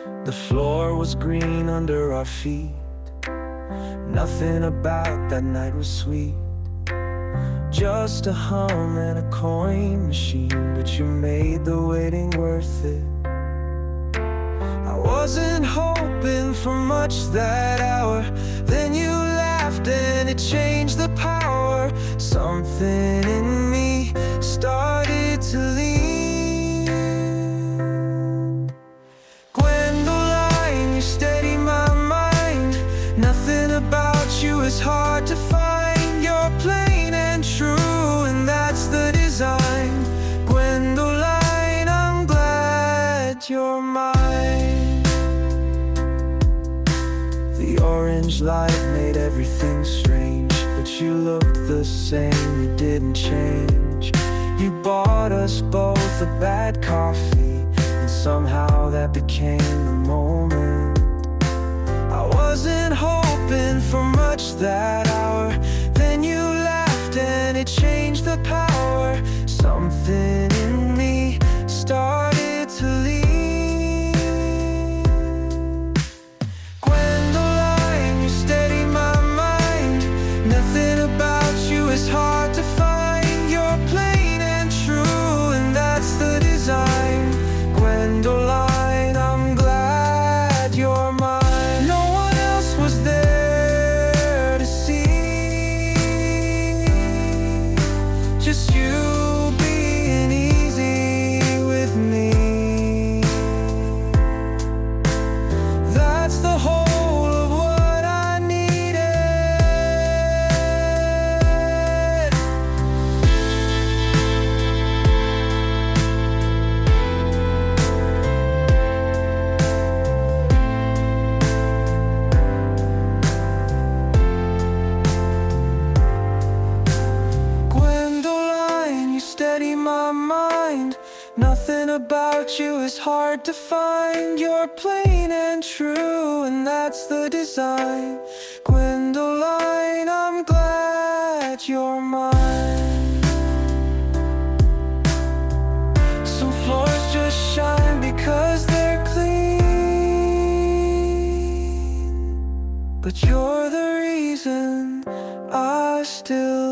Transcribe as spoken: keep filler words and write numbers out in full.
The floor was green under our feet. Nothing about that night was sweet. Just a hum and a coin machine, but you made the waiting worth it. I wasn't hoping for much that hour. Then you laughed and it changed the power. Something in me started to lean. Gwendoline, you steady my mind. Nothing about you is hard to find. You're plain and true, and that's the design. Gwendoline, I'm glad you're mine. The orange light made everything strange, but you looked the same, you didn't change. You bought us both a bad coffee, and somehow that became the moment. I wasn't hoping for much that hour. Then you laughed and it changed the power. Something in me started to lean. Gwendoline, you steady my mind. Nothing about you is hard to find. You're plain and true, and that's the design. Gwendoline, I'm glad you're mine. No one else was there to see. Just you being easy with me. That's the whole of what I needed. Gwendoline, you steady my mind. Nothing about you is hard to find. You're plain and true, and that's the design. Gwendoline, I'm glad you're mine. Some floors just shine because they're clean, but you're the reason I still